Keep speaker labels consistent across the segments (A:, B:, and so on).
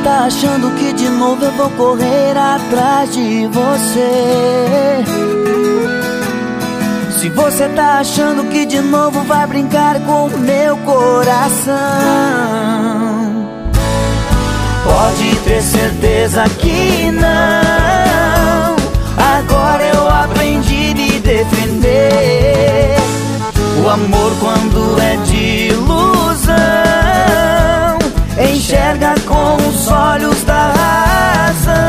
A: tá achando que de novo eu vou correr atrás de você? Se você tá achando que de novo vai brincar com o meu coração, pode ter certeza que não. Agora eu aprendi a me defender. O amor, quando é de ilusão, enxerga com os olhos da razão.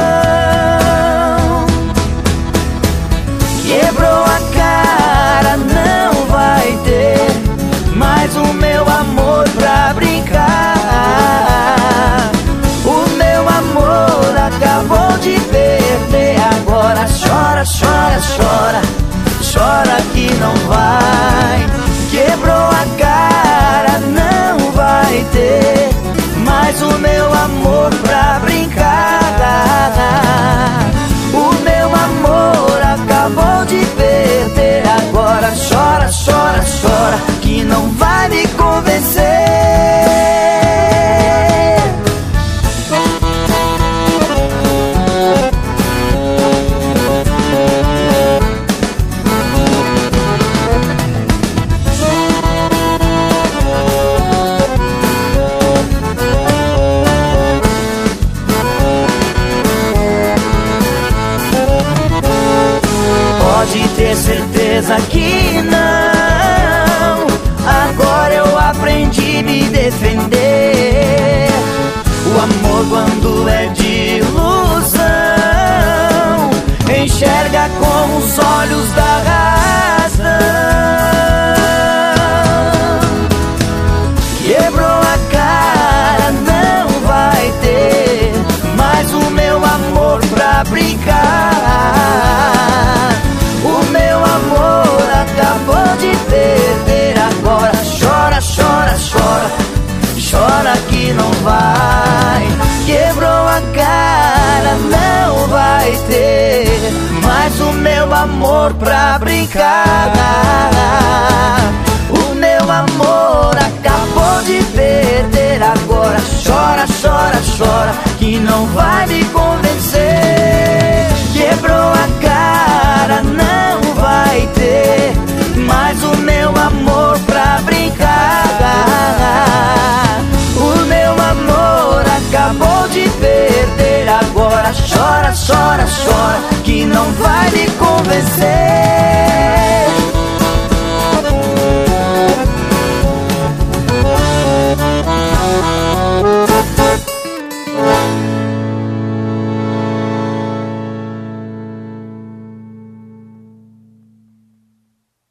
A: Quebrou a cara, não vai ter mais o meu amor pra brincar. O meu amor acabou de perder. Agora chora, chora, chora, chora que não vai. Quebrou a cara, não vai ter mais o meu amor pra brincar. O meu amor acabou de perder. Agora chora, chora, chora que não vai me convencer. Pode ter certeza que não. Agora eu aprendi a me defender. O amor, quando é de ilusão, enxerga com os olhos da razão. Quebrou a cara, não vai ter mais o meu amor pra brincar. O meu amor acabou de perder. Agora chora, chora, chora, chora que não vai. Quebrou a cara, não vai ter mais o meu amor pra brincar. O meu amor acabou de perder. Agora chora, chora, chora que não vai me convencer. Quebrou a cara, não vai ter mais o meu amor pra brincar. O meu amor acabou de perder. Agora chora, chora, chora que não vai me convencer.